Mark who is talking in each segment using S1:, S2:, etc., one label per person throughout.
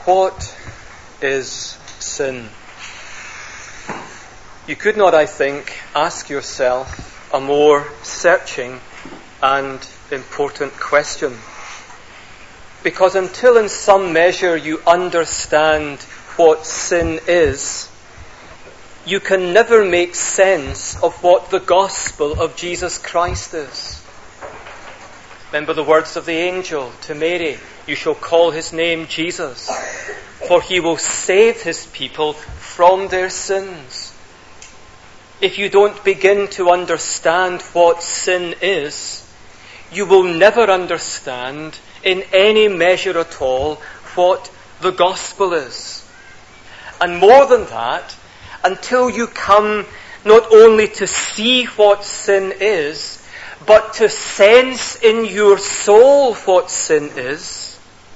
S1: What is sin? You could not, I think, ask yourself a more searching and important question. Because until in some measure you understand what sin is, you can never make sense of what the gospel of Jesus Christ is. Remember the words of the angel to Mary, "You shall call his name Jesus, for he will save his people from their sins." If you don't begin to understand what sin is, you will never understand in any measure at all what the gospel is. And more than that, until you come not only to see what sin is, but to sense in your soul what sin is,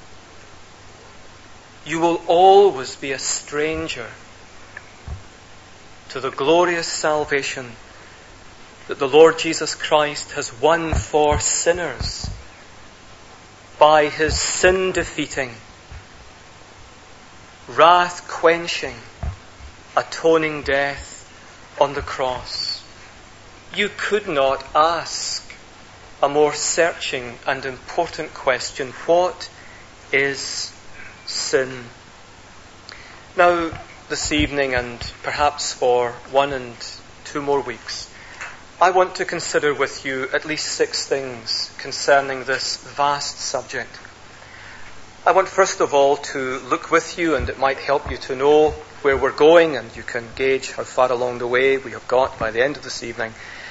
S1: you will always be a stranger to the glorious salvation that the Lord Jesus Christ has won for sinners by his sin-defeating, wrath-quenching, atoning death on the cross. You could not ask a more searching and important question. What is sin? Now, this evening, and perhaps for 1 and 2 more weeks, I want to consider with you at least 6 things concerning this vast subject. I want first of all to look with you, and it might help you to know where we're going, and you can gauge how far along the way we have got by the end of this evening.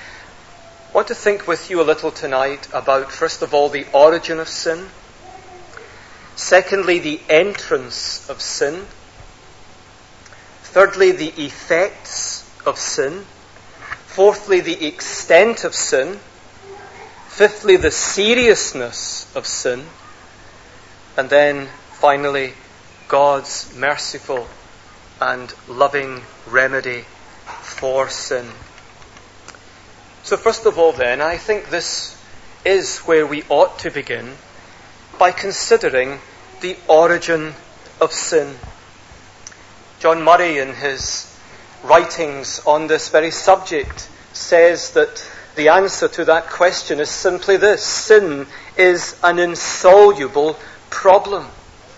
S1: I want to think with you a little tonight about, first of all, the origin of sin. Secondly, the entrance of sin. Thirdly, the effects of sin. Fourthly, the extent of sin. Fifthly, the seriousness of sin. And then, finally, God's merciful and loving remedy for sin. So first of all then, I think this is where we ought to begin, by considering the origin of sin. John Murray, in his writings on this very subject, says that the answer to that question is simply this: sin is an insoluble problem.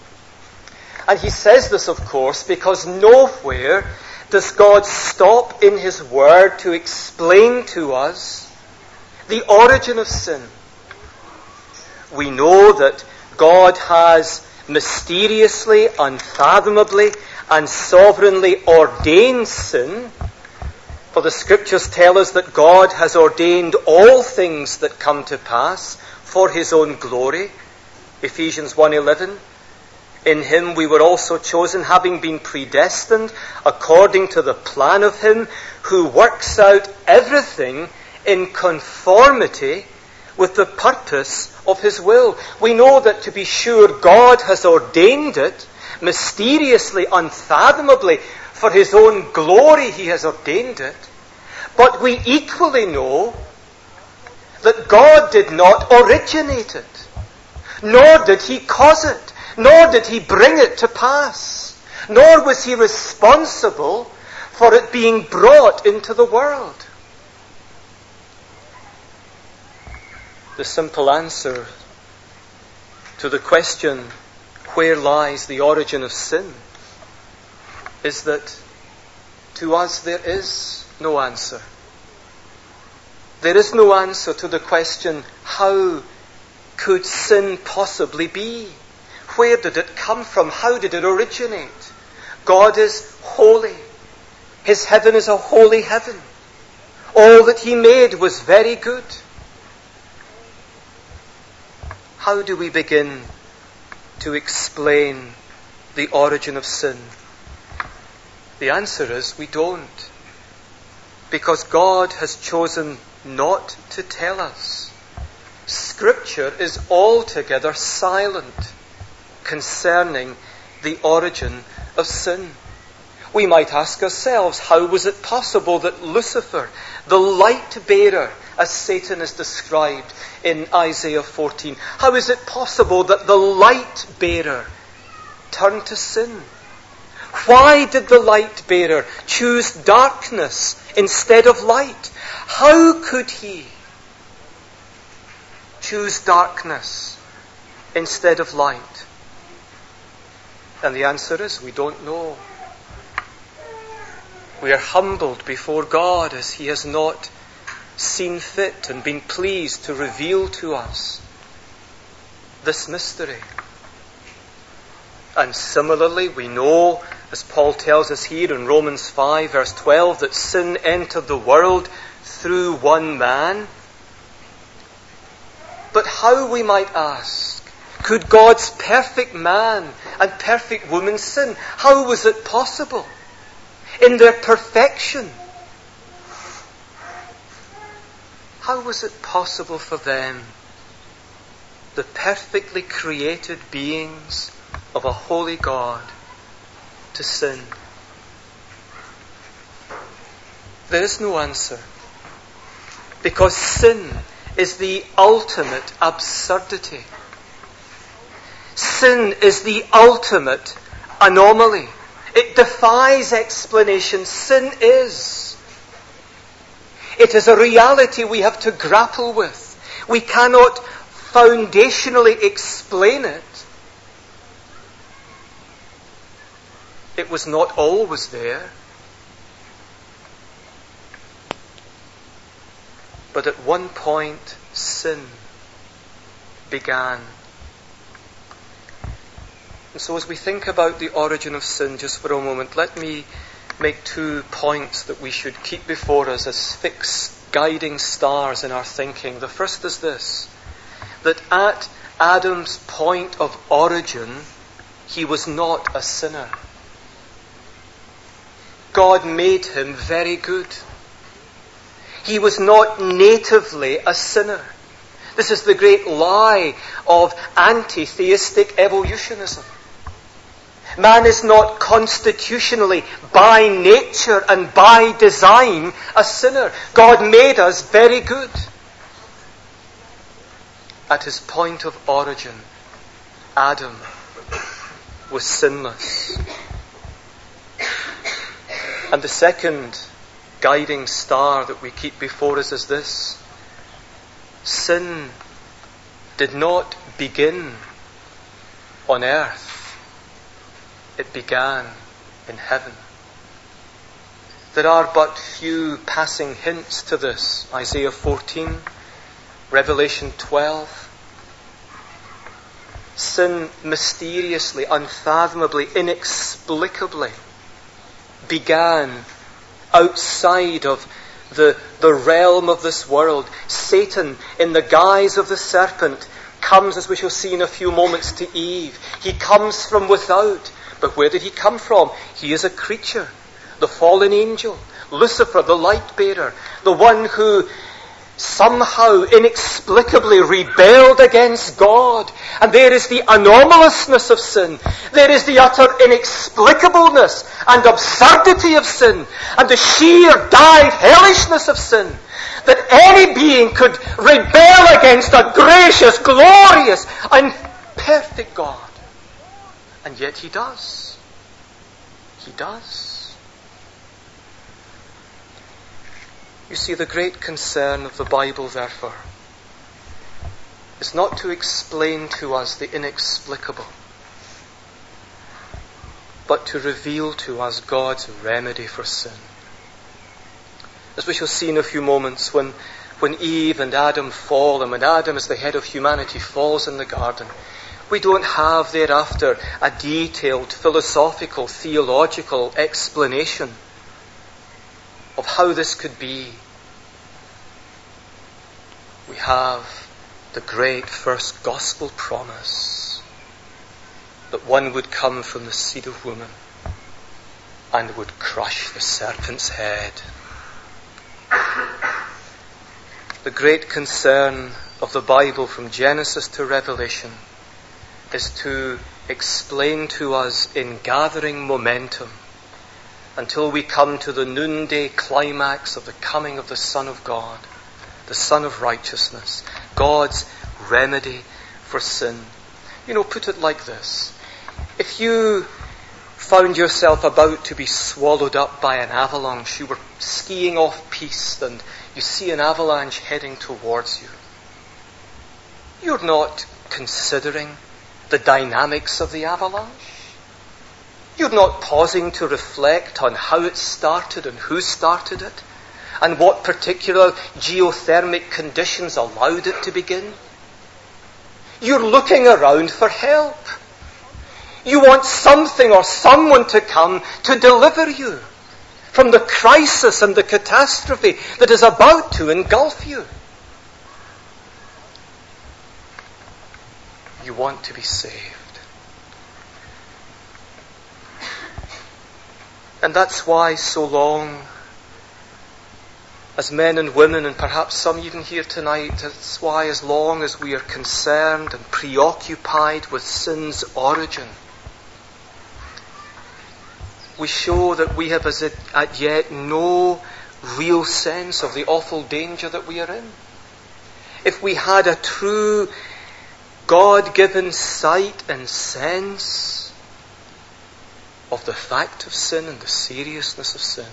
S1: And he says this, of course, because nowhere does God stop in his word to explain to us the origin of sin. We know that God has mysteriously, unfathomably, and sovereignly ordained sin. For the scriptures tell us that God has ordained all things that come to pass for his own glory. Ephesians 1:11. In him we were also chosen, having been predestined according to the plan of him who works out everything in conformity with the purpose of his will. We know that, to be sure, God has ordained it mysteriously, unfathomably, for his own glory he has ordained it. But we equally know that God did not originate it, nor did he cause it, nor did he bring it to pass, nor was he responsible for it being brought into the world. The simple answer to the question, where lies the origin of sin, is that to us there is no answer. There is no answer to the question, how could sin possibly be? Where did it come from? How did it originate? God is holy. His heaven is a holy heaven. All that he made was very good. How do we begin to explain the origin of sin? The answer is we don't. Because God has chosen not to tell us. Scripture is altogether silent concerning the origin of sin. We might ask ourselves, how was it possible that Lucifer, the light bearer, as Satan is described in Isaiah 14, how is it possible that the light bearer turn to sin? Why did the light bearer choose darkness instead of light? How could he choose darkness instead of light? And the answer is, we don't know. We are humbled before God as He has not seen fit and been pleased to reveal to us this mystery. And similarly, we know, as Paul tells us here in Romans 5 verse 12, that sin entered the world through one man. But how, we might ask, could God's perfect man and perfect woman sin? How was it possible? In their perfection, how was it possible for them, the perfectly created beings of a holy God, to sin? There is no answer, because sin is the ultimate absurdity. Sin is the ultimate anomaly. It defies explanation. Sin is. It is a reality we have to grapple with. We cannot foundationally explain it. It was not always there. But at one point, sin began. And so as we think about the origin of sin just for a moment, let me make 2 points that we should keep before us as fixed guiding stars in our thinking. The first is this, that at Adam's point of origin, he was not a sinner. God made him very good. He was not natively a sinner. This is the great lie of anti-theistic evolutionism. Man is not constitutionally, by nature and by design, a sinner. God made us very good. At his point of origin, Adam was sinless. And the second guiding star that we keep before us is this: sin did not begin on earth. It began in heaven. There are but few passing hints to this. Isaiah 14, Revelation 12. Sin mysteriously, unfathomably, inexplicably began outside of the realm of this world. Satan, in the guise of the serpent, comes, as we shall see in a few moments, to Eve. He comes from without. But where did he come from? He is a creature, the fallen angel, Lucifer, the light bearer, the one who somehow inexplicably rebelled against God. And there is the anomalousness of sin. There is the utter inexplicableness and absurdity of sin, and the sheer dyed hellishness of sin, that any being could rebel against a gracious, glorious, and perfect God. And yet he does. He does. You see, the great concern of the Bible, therefore, is not to explain to us the inexplicable, but to reveal to us God's remedy for sin. As we shall see in a few moments, when Eve and Adam fall, and when Adam, as the head of humanity, falls in the garden, we don't have thereafter a detailed philosophical, theological explanation of how this could be. We have the great first gospel promise that one would come from the seed of woman and would crush the serpent's head. The great concern of the Bible from Genesis to Revelation is to explain to us in gathering momentum until we come to the noonday climax of the coming of the Son of God, the Son of Righteousness, God's remedy for sin. You know, put it like this. If you found yourself about to be swallowed up by an avalanche, you were skiing off-piste and you see an avalanche heading towards you, you're not considering the dynamics of the avalanche. You're not pausing to reflect on how it started and who started it and what particular geothermic conditions allowed it to begin. You're looking around for help. You want something or someone to come to deliver you from the crisis and the catastrophe that is about to engulf you. You want to be saved. And that's why so long as men and women, and perhaps some even here tonight, that's why as long as we are concerned and preoccupied with sin's origin, we show that we have as yet no real sense of the awful danger that we are in. If we had a true God-given sight and sense of the fact of sin and the seriousness of sin,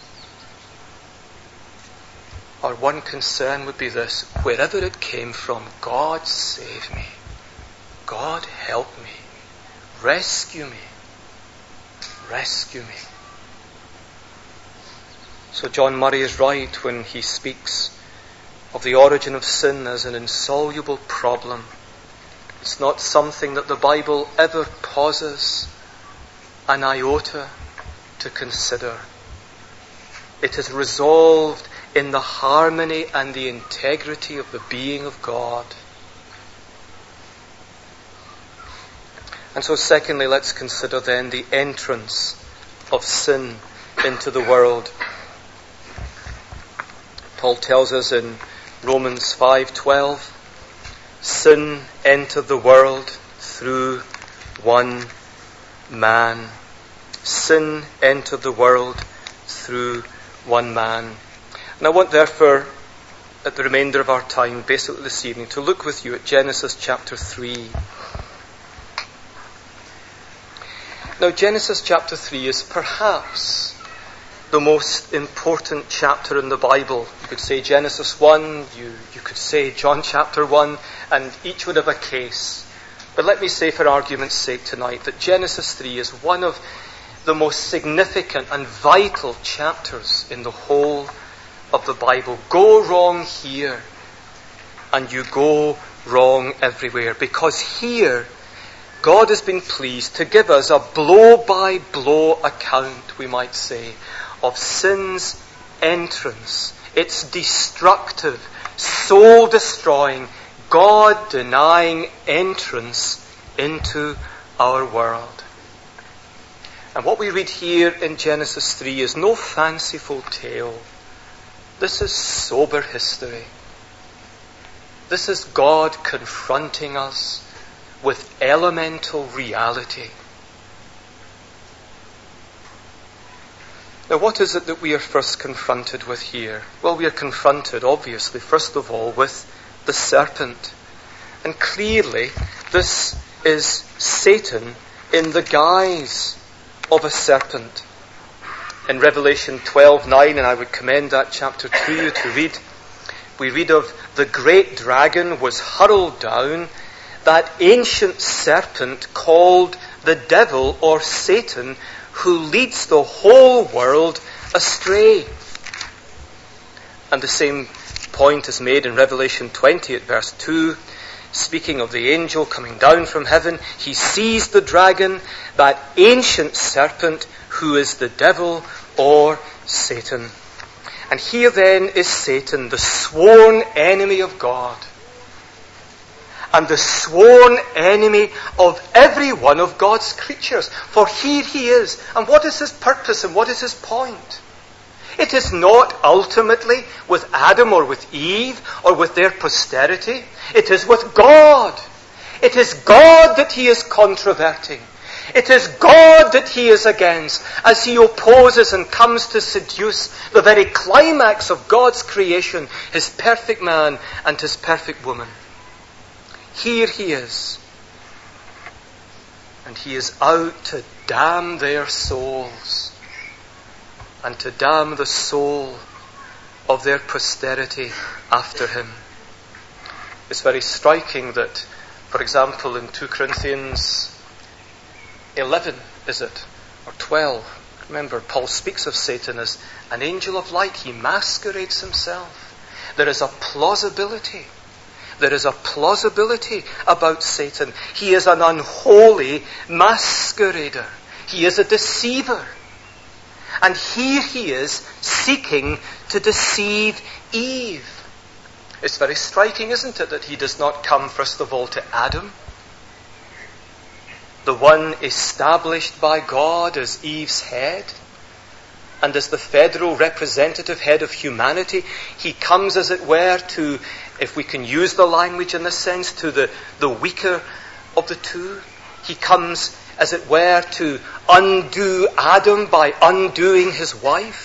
S1: our one concern would be this: wherever it came from, God save me. God help me. Rescue me. Rescue me. So John Murray is right when he speaks of the origin of sin as an insoluble problem. It's not something that the Bible ever pauses an iota to consider. It is resolved in the harmony and the integrity of the being of God. And so secondly, let's consider then the entrance of sin into the world. Paul tells us in Romans 5:12, sin entered the world through one man. Sin entered the world through one man. And I want therefore, at the remainder of our time, basically this evening, to look with you at Genesis chapter 3. Now, Genesis chapter 3 is perhaps the most important chapter in the Bible. You could say Genesis 1, you could say John chapter 1, and each would have a case. But let me say for argument's sake tonight that Genesis 3 is one of the most significant and vital chapters in the whole of the Bible. Go wrong here, and you go wrong everywhere, because here God has been pleased to give us a blow-by-blow account, we might say, of sin's entrance, its destructive, soul-destroying, God-denying entrance into our world. And what we read here in Genesis 3 is no fanciful tale. This is sober history. This is God confronting us with elemental reality. Now, what is it that we are first confronted with here? Well, we are confronted, obviously, first of all, with the serpent. And clearly, this is Satan in the guise of a serpent. In Revelation 12:9, and I would commend that chapter to you to read, we read of the great dragon was hurled down, that ancient serpent called the devil or Satan, who leads the whole world astray. And the same point is made in Revelation 20 at verse 2, speaking of the angel coming down from heaven. He sees the dragon, that ancient serpent, who is the devil or Satan. And here then is Satan, the sworn enemy of God, and the sworn enemy of every one of God's creatures. For here he is. And what is his purpose and what is his point? It is not ultimately with Adam or with Eve or with their posterity. It is with God. It is God that he is controverting. It is God that he is against, as he opposes and comes to seduce the very climax of God's creation, his perfect man and his perfect woman. Here he is. And he is out to damn their souls and to damn the soul of their posterity after him. It's very striking that, for example, in 2 Corinthians 11, is it? Or 12. Remember, Paul speaks of Satan as an angel of light. He masquerades himself. There is a plausibility. There is a plausibility about Satan. He is an unholy masquerader. He is a deceiver. And here he is seeking to deceive Eve. It's very striking, isn't it, that he does not come first of all to Adam, the one established by God as Eve's head, and as the federal representative head of humanity. He comes, as it were, to, if we can use the language in this sense, to the weaker of the two. He comes, as it were, to undo Adam by undoing his wife.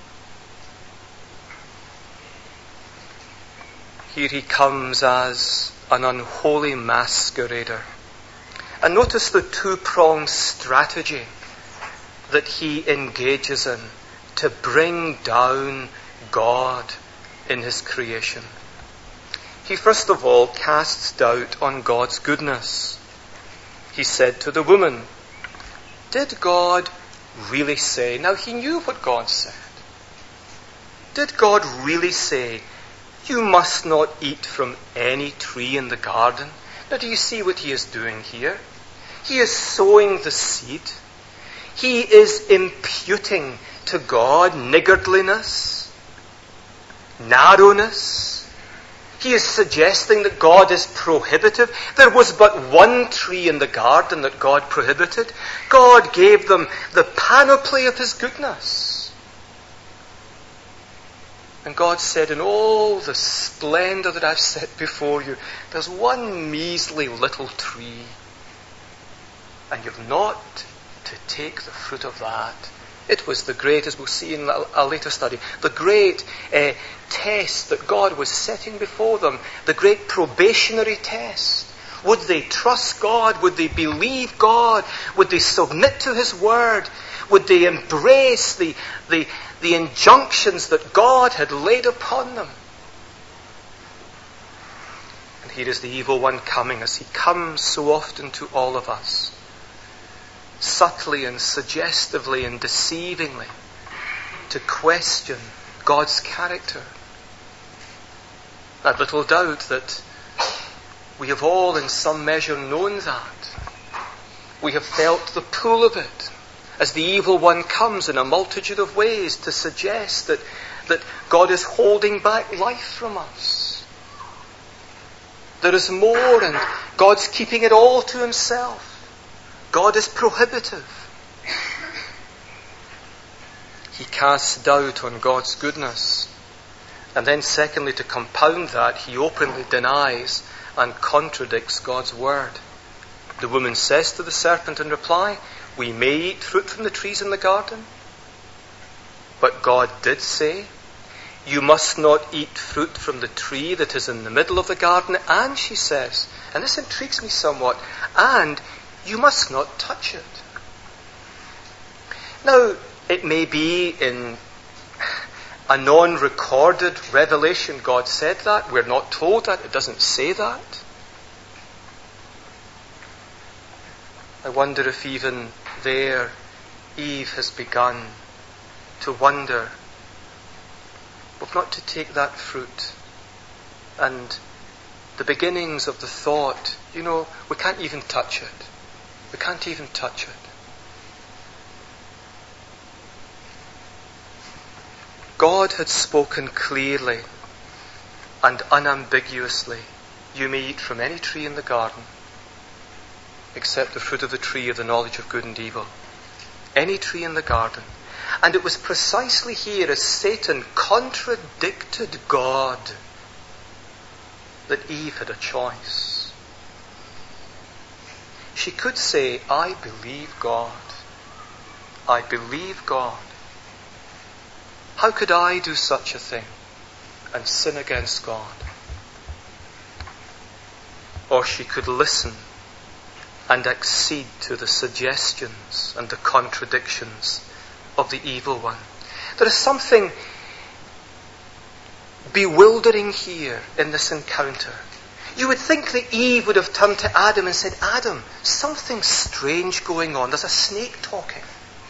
S1: Here he comes as an unholy masquerader. And notice the two-pronged strategy that he engages in to bring down God in his creation. He first of all casts doubt on God's goodness. He said to the woman, "Did God really say?" Now he knew what God said. Did God really say, "You must not eat from any tree in the garden"? Now do you see what he is doing here? He is sowing the seed. He is imputing to God niggardliness, narrowness. He is suggesting that God is prohibitive. There was but one tree in the garden that God prohibited. God gave them the panoply of his goodness. And God said, in all the splendor that I've set before you, there's one measly little tree. And you've not to take the fruit of that. It was the great, as we'll see in a later study, the great test that God was setting before them, the great probationary test. Would they trust God? Would they believe God? Would they submit to his word? Would they embrace the injunctions that God had laid upon them? And here is the evil one coming, as he comes so often to all of us, subtly and suggestively and deceivingly, to question God's character. I have little doubt that we have all in some measure known that. We have felt the pull of it as the evil one comes in a multitude of ways to suggest that God is holding back life from us. There is more, and God's keeping it all to himself. God is prohibitive. He casts doubt on God's goodness. And then secondly, to compound that, he openly denies and contradicts God's word. The woman says to the serpent in reply, "We may eat fruit from the trees in the garden." But God did say, "You must not eat fruit from the tree that is in the middle of the garden." And she says, and this intrigues me somewhat, "and you must not touch it." Now, it may be in a non-recorded revelation God said that. We're not told that. It doesn't say that. I wonder if even there Eve has begun to wonder, well, not to take that fruit. And the beginnings of the thought, we can't even touch it. We can't even touch it. God had spoken clearly and unambiguously, "You may eat from any tree in the garden, except the fruit of the tree of the knowledge of good and evil." Any tree in the garden. And it was precisely here, as Satan contradicted God, that Eve had a choice. She could say, "I believe God. I believe God. How could I do such a thing and sin against God?" Or she could listen and accede to the suggestions and the contradictions of the evil one. There is something bewildering here in this encounter. You would think that Eve would have turned to Adam and said, Adam, something strange going on. There's a snake talking.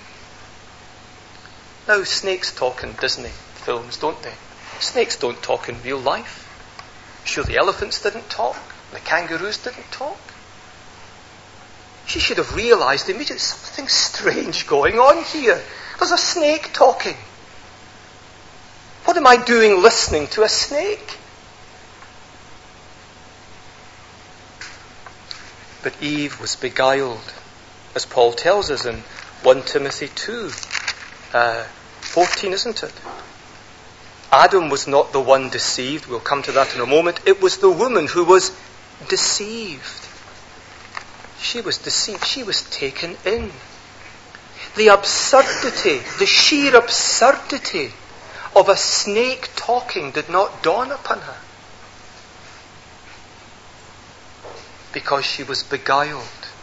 S1: Now, snakes talk in Disney films, don't they? Snakes don't talk in real life. Sure, the elephants didn't talk. The kangaroos didn't talk. She should have realized immediately something strange going on here. There's a snake talking. What am I doing listening to a snake? But Eve was beguiled, as Paul tells us in 1 Timothy 2:14, isn't it? Adam was not the one deceived. We'll come to that in a moment. It was the woman who was deceived. She was deceived. She was taken in. The absurdity, the sheer absurdity of a snake talking did not dawn upon her, because she was beguiled.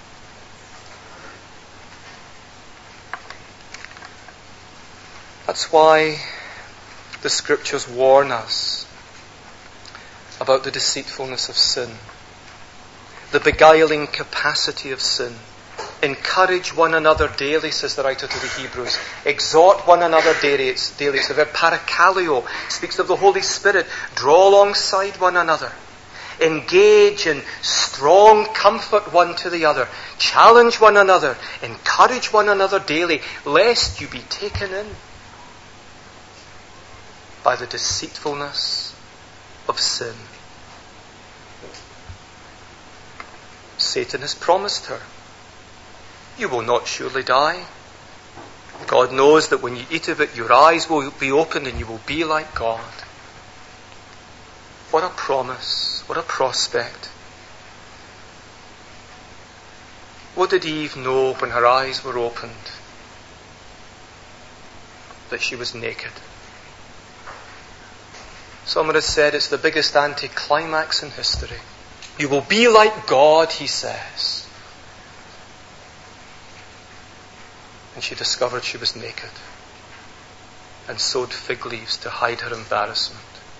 S1: That's why the Scriptures warn us about the deceitfulness of sin, the beguiling capacity of sin. Encourage one another daily, says the writer to the Hebrews. Exhort one another daily. It's the verb parakaleo. Speaks of the Holy Spirit. Draw alongside one another. Engage in strong comfort one to the other. Challenge one another. Encourage one another daily, lest you be taken in by the deceitfulness of sin. Satan has promised her, you will not surely die. God knows that when you eat of it, your eyes will be opened and you will be like God. What a promise. What a prospect. What did Eve know when her eyes were opened? That she was naked. Someone has said it's the biggest anticlimax in history. You will be like God, he says. And she discovered she was naked and sewed fig leaves to hide her embarrassment.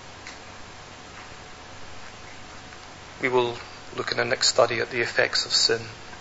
S1: We will look in our next study at the effects of sin.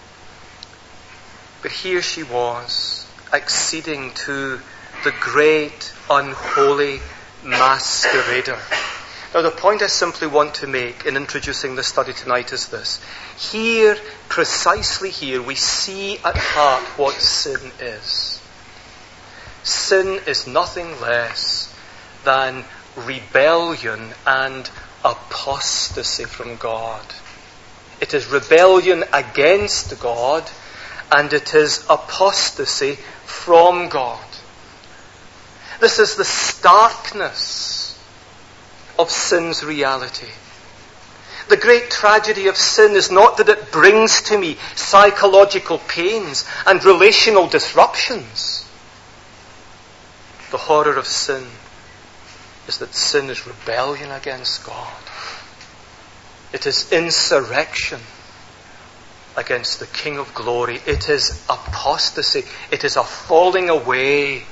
S1: But here she was, acceding to the great unholy masquerader. Now, the point I simply want to make in introducing the study tonight is this. Here, precisely here, we see at heart what sin is. Sin is nothing less than rebellion and apostasy from God. It is rebellion against God, and it is apostasy from God. This is the starkness of sin's reality. The great tragedy of sin is not that it brings to me psychological pains and relational disruptions. The horror of sin is that sin is rebellion against God. It is insurrection against the King of glory. It is apostasy. It is a falling away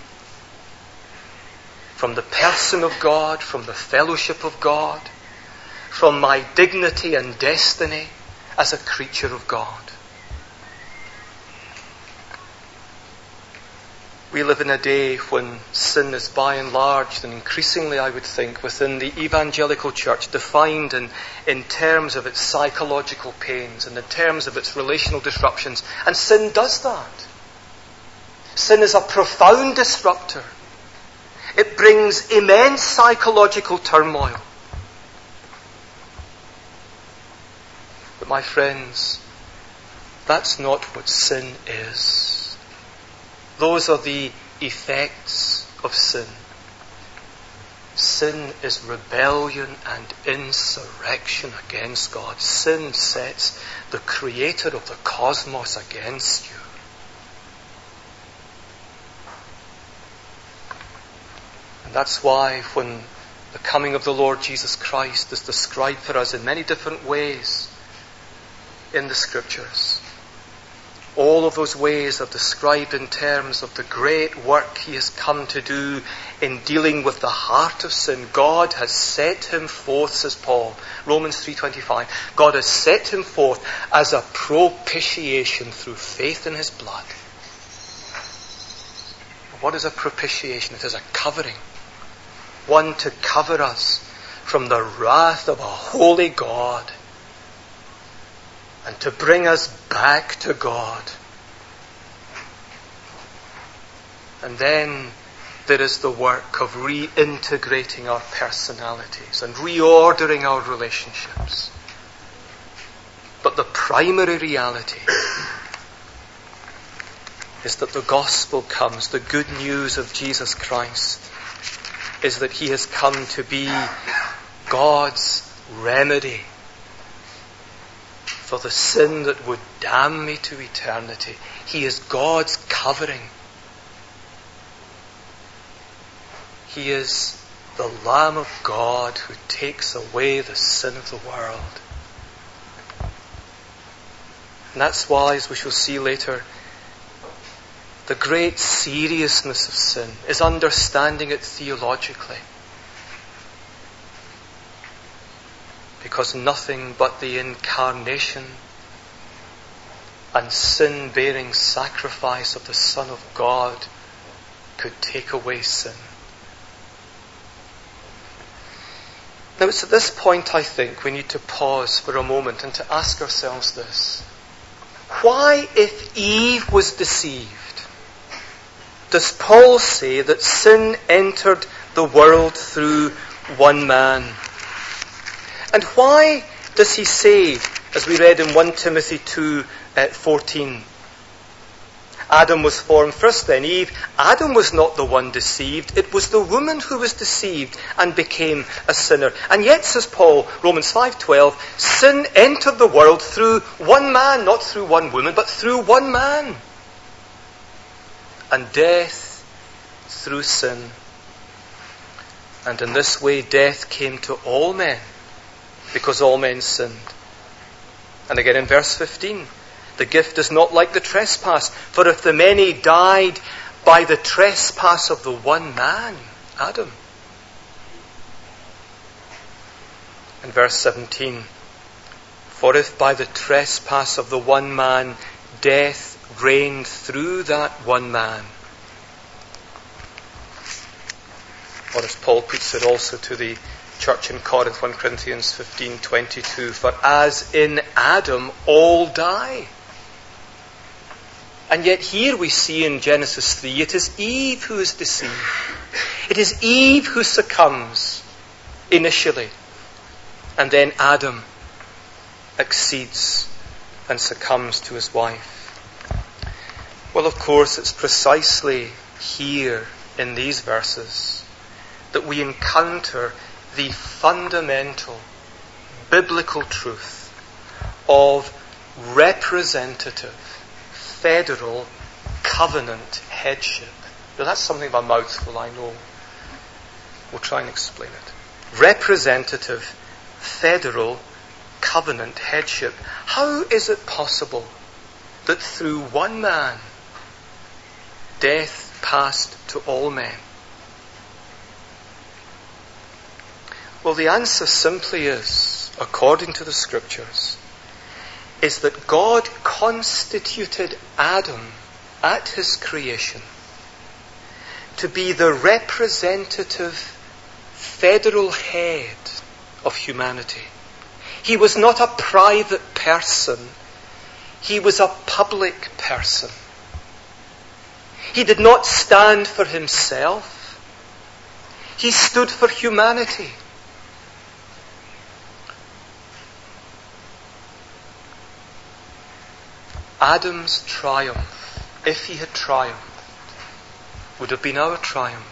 S1: from the person of God, from the fellowship of God, from my dignity and destiny as a creature of God. We live in a day when sin is by and large, and increasingly I would think, within the evangelical church, defined in terms of its psychological pains and in terms of its relational disruptions. And sin does that. Sin is a profound disruptor. It brings immense psychological turmoil. But my friends, that's not what sin is. Those are the effects of sin. Sin is rebellion and insurrection against God. Sin sets the creator of the cosmos against you. And that's why when the coming of the Lord Jesus Christ is described for us in many different ways in the Scriptures, All of those ways are described in terms of the great work he has come to do in dealing with the heart of sin. God has set him forth, says Paul, Romans 3:25. God has set him forth as a propitiation through faith in his blood. What is a propitiation? It is a covering. One to cover us from the wrath of a holy God and to bring us back to God. And then there is the work of reintegrating our personalities and reordering our relationships. But the primary reality is that the gospel comes, the good news of Jesus Christ is that he has come to be God's remedy for the sin that would damn me to eternity. He is God's covering. He is the Lamb of God who takes away the sin of the world. And that's why, as we shall see later, the great seriousness of sin is understanding it theologically. Because nothing but the incarnation and sin-bearing sacrifice of the Son of God could take away sin. Now it's at this point, I think, we need to pause for a moment and to ask ourselves this. Why, if Eve was deceived, does Paul say that sin entered the world through one man? And why does he say, as we read in 1 Timothy 2:14, Adam was formed first, then Eve. Adam was not the one deceived. It was the woman who was deceived and became a sinner. And yet, says Paul, Romans 5:12, sin entered the world through one man, not through one woman, but through one man. And death through sin. And in this way death came to all men, because all men sinned. And again in verse 15, the gift is not like the trespass, for if the many died by the trespass of the one man, Adam. And verse 17, for if by the trespass of the one man death reigned through that one man, or as Paul puts it also to the church in Corinth, 1 Corinthians 15:22, for as in Adam all die. And yet here we see in Genesis 3, it is Eve who is deceived. It is Eve who succumbs initially. And then Adam accedes and succumbs to his wife. Well, of course, it's precisely here in these verses that we encounter the fundamental biblical truth of representative, federal, covenant headship. Now that's something of a mouthful, I know. We'll try and explain it. Representative, federal, covenant headship. How is it possible that through one man, death passed to all men? Well, the answer simply is, according to the Scriptures, is that God constituted Adam at his creation to be the representative federal head of humanity. He was not a private person. He was a public person. He did not stand for himself. He stood for humanity. Adam's triumph, if he had triumphed, would have been our triumph.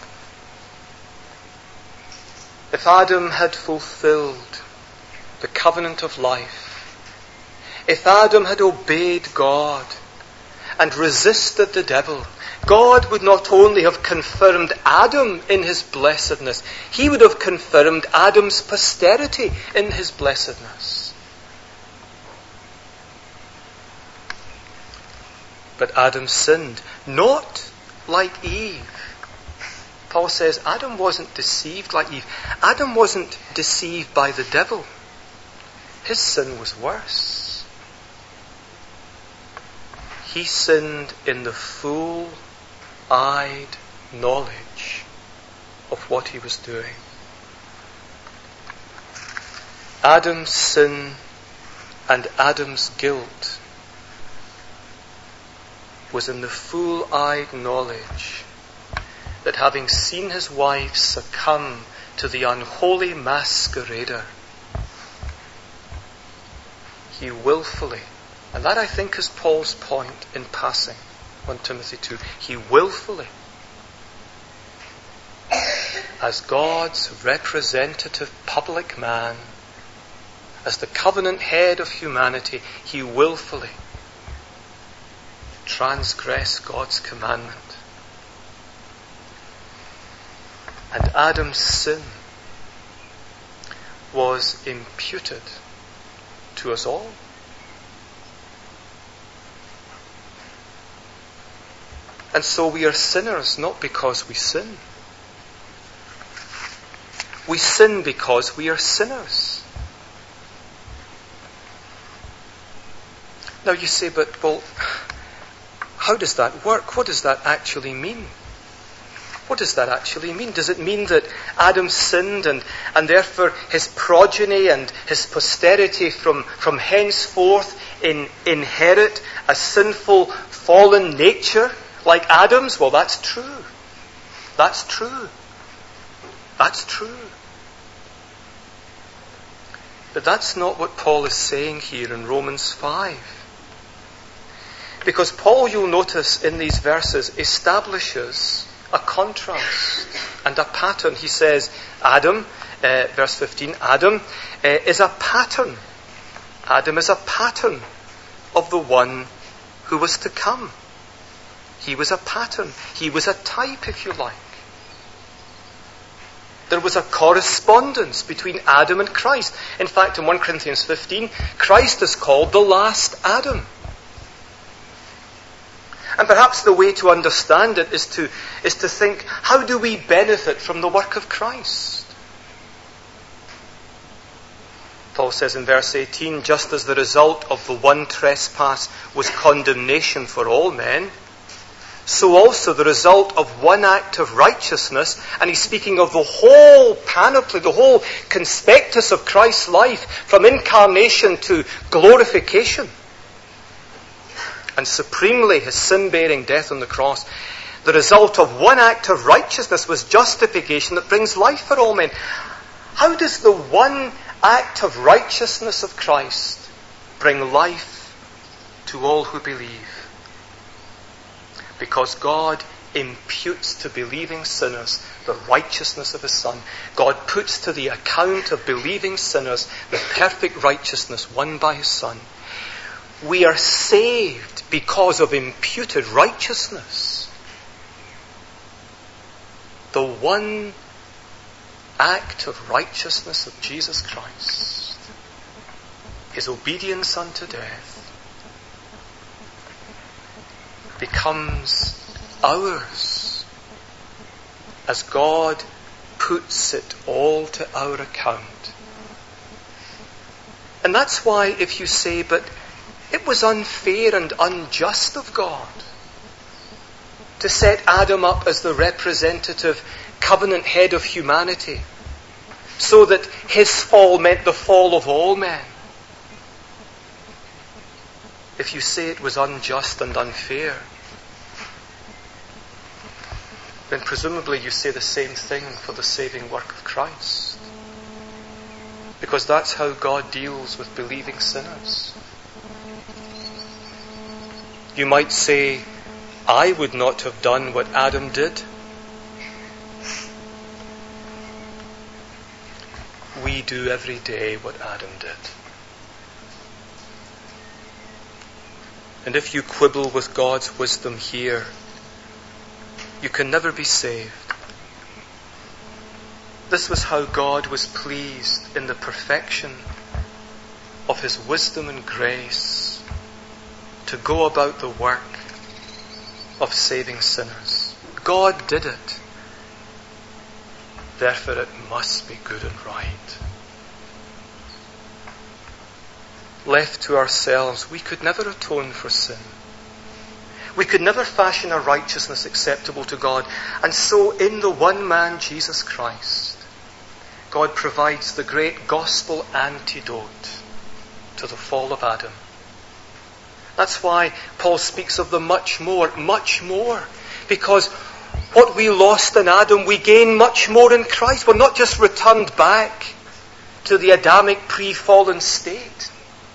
S1: If Adam had fulfilled the covenant of life, if Adam had obeyed God and resisted the devil, God would not only have confirmed Adam in his blessedness, he would have confirmed Adam's posterity in his blessedness. But Adam sinned, not like Eve. Paul says Adam wasn't deceived like Eve. Adam wasn't deceived by the devil. His sin was worse. He sinned in the full-eyed knowledge of what he was doing. Adam's sin and Adam's guilt was in the full-eyed knowledge that having seen his wife succumb to the unholy masquerader, he willfully, and that I think is Paul's point in passing, 1 Timothy 2, he willfully, as God's representative public man, as the covenant head of humanity, he willfully transgressed God's commandment. And Adam's sin was imputed to us all. And so we are sinners not because we sin. We sin because we are sinners. Now you say, but well, how does that work? What does that actually mean? What does that actually mean? Does it mean that Adam sinned and therefore his progeny and his posterity from henceforth inherit a sinful, fallen nature like Adam's? Well, that's true. That's true. That's true. But that's not what Paul is saying here in Romans 5. Because Paul, you'll notice in these verses, establishes a contrast and a pattern. He says, Adam, verse 15, Adam is a pattern. Adam is a pattern of the one who was to come. He was a pattern. He was a type, if you like. There was a correspondence between Adam and Christ. In fact, in 1 Corinthians 15, Christ is called the last Adam. And perhaps the way to understand it is to think, how do we benefit from the work of Christ? Paul says in verse 18, just as the result of the one trespass was condemnation for all men, so also the result of one act of righteousness, and he's speaking of the whole panoply, the whole conspectus of Christ's life, from incarnation to glorification. And supremely his sin-bearing death on the cross. The result of one act of righteousness was justification that brings life for all men. How does the one act of righteousness of Christ bring life to all who believe? Because God imputes to believing sinners the righteousness of his Son. God puts to the account of believing sinners the perfect righteousness won by his Son. We are saved because of imputed righteousness. The one act of righteousness of Jesus Christ, his obedience unto death, becomes ours as God puts it all to our account. And that's why if you say, but it was unfair and unjust of God to set Adam up as the representative covenant head of humanity, so that his fall meant the fall of all men. If you say it was unjust and unfair, then presumably you say the same thing for the saving work of Christ. Because that's how God deals with believing sinners. You might say, I would not have done what Adam did. We do every day what Adam did. And if you quibble with God's wisdom here, you can never be saved. This was how God was pleased in the perfection of his wisdom and grace to go about the work of saving sinners. God did it. Therefore it must be good and right. Left to ourselves, we could never atone for sin. We could never fashion a righteousness acceptable to God. And so in the one man, Jesus Christ, God provides the great gospel antidote to the fall of Adam. That's why Paul speaks of the much more, because what we lost in Adam, we gain much more in Christ. We're not just returned back to the Adamic pre-fallen state.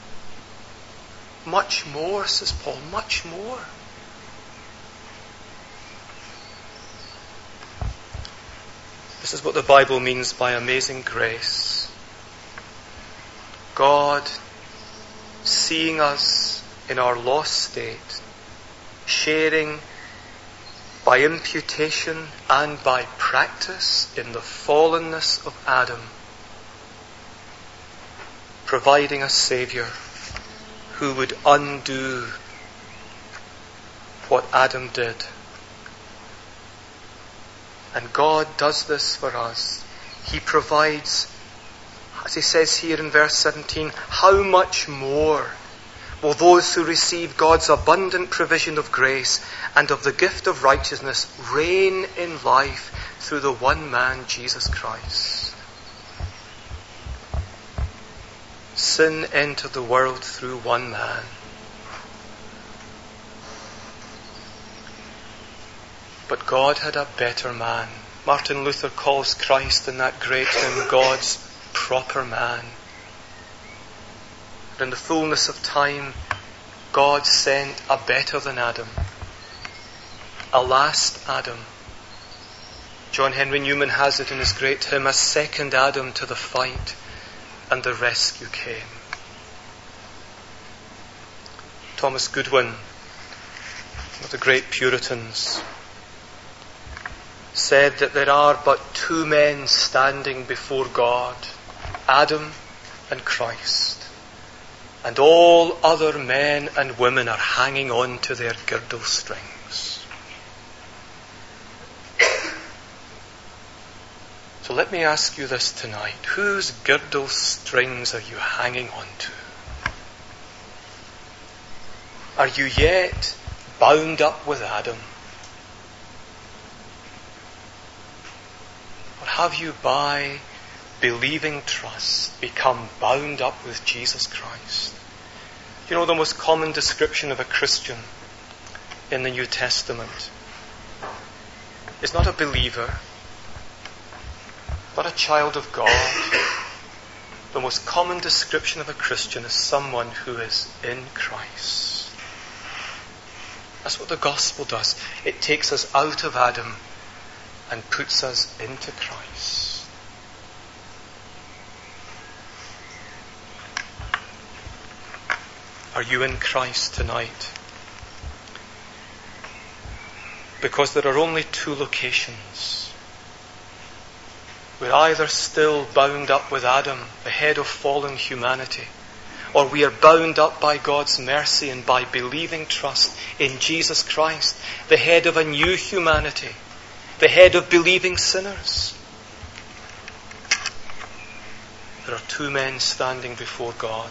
S1: Much more, says Paul, much more. This is what the Bible means by amazing grace. God seeing us in our lost state, sharing by imputation and by practice in the fallenness of Adam, providing a Saviour who would undo what Adam did. And God does this for us. He provides, as he says here in verse 17, how much more will those who receive God's abundant provision of grace and of the gift of righteousness reign in life through the one man, Jesus Christ. Sin entered the world through one man. But God had a better man. Martin Luther calls Christ in that great hymn God's proper man. But in the fullness of time, God sent a better than Adam, a last Adam. John Henry Newman has it in his great hymn, a second Adam to the fight, and the rescue came. Thomas Goodwin, one of the great Puritans, said that there are but two men standing before God, Adam and Christ, and all other men and women are hanging on to their girdle strings. So let me ask you this tonight. Whose girdle strings are you hanging on to? Are you yet bound up with Adam? Or have you, by believing trust, become bound up with Jesus Christ? You know, the most common description of a Christian in the New Testament is not a believer, not a child of God. The most common description of a Christian is someone who is in Christ. That's what the gospel does. It takes us out of Adam and puts us into Christ. Are you in Christ tonight? Because there are only two locations. We're either still bound up with Adam, the head of fallen humanity, or we are bound up by God's mercy and by believing trust in Jesus Christ, the head of a new humanity, the head of believing sinners. There are two men standing before God.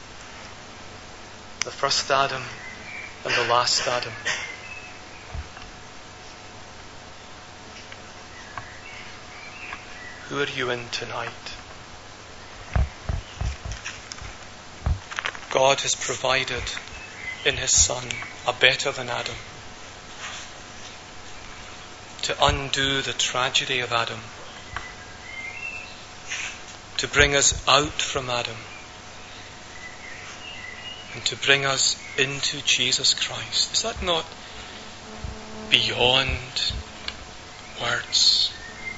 S1: The first Adam and the last Adam. Who are you in tonight? God has provided in His Son a better than Adam, to undo the tragedy of Adam, to bring us out from Adam, and to bring us into Jesus Christ. Is that not beyond words?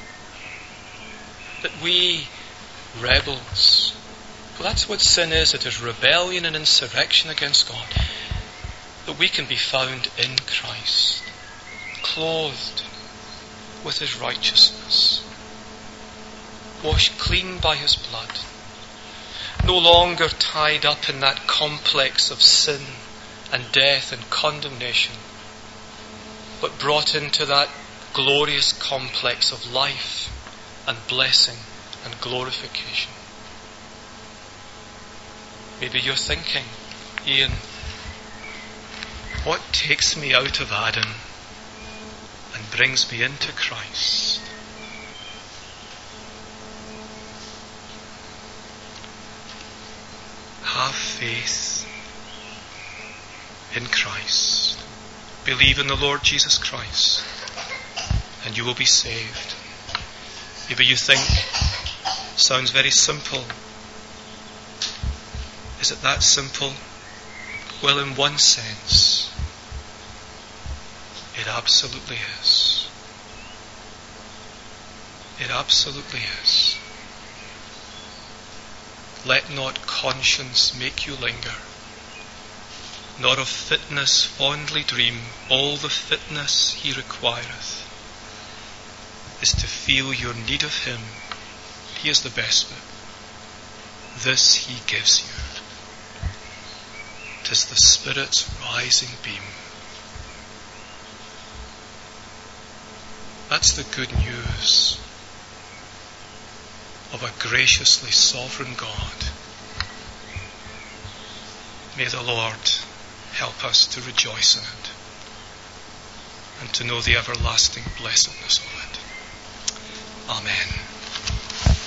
S1: That we rebels, well, that's what sin is. It is rebellion and insurrection against God. That we can be found in Christ, clothed with His righteousness, washed clean by His blood, no longer tied up in that complex of sin and death and condemnation, but brought into that glorious complex of life and blessing and glorification. Maybe you're thinking, Ian, what takes me out of Adam and brings me into Christ? Have faith in Christ. Believe in the Lord Jesus Christ and you will be saved. Maybe you think, sounds very simple. Is it that simple? Well, in one sense, it absolutely is. It absolutely is. Let not conscience make you linger, nor of fitness fondly dream. All the fitness he requireth is to feel your need of him. He is the best bit. This he gives you. 'Tis the Spirit's rising beam. That's the good news of a graciously sovereign God. May the Lord help us to rejoice in it and to know the everlasting blessedness of it. Amen.